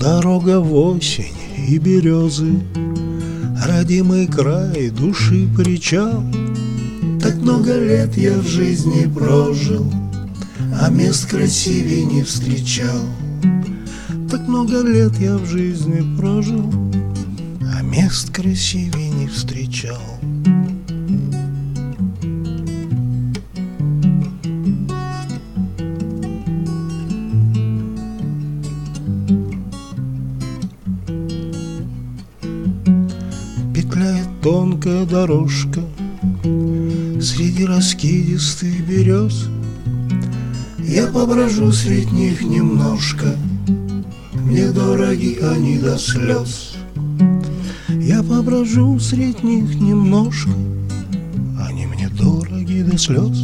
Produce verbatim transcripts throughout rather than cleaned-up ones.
Дорога в осень и березы, родимый край, души причал. Так много лет я в жизни прожил, а мест красивее не встречал. Так много лет я в жизни прожил, а мест красивее не встречал. Петляет тонкая дорожка среди раскидистых берез. Я поброжу средь них немножко, мне дороги они до слез. Я поброжу средь них немножко, они мне дороги до слез.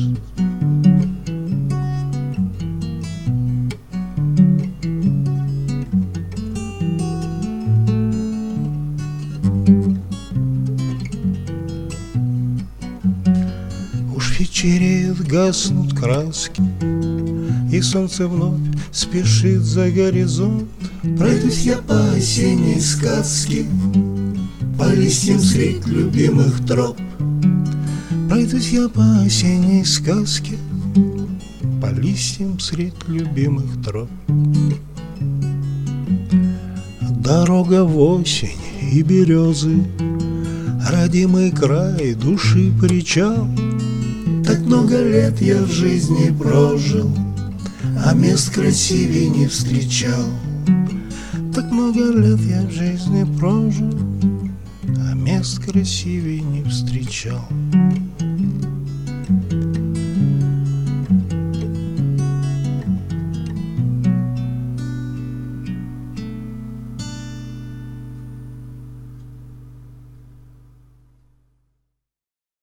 Уж вечереет, гаснут краски, и солнце вновь спешит за горизонт. Пройдусь я по осенней сказке, по листьям средь любимых троп. Пройдусь я по осенней сказке, по листьям средь любимых троп. Дорога в осень и березы, родимый край, души причал. Так много лет я в жизни прожил, а мест красивее не встречал. Так много лет я в жизни прожил, а мест красивее не встречал.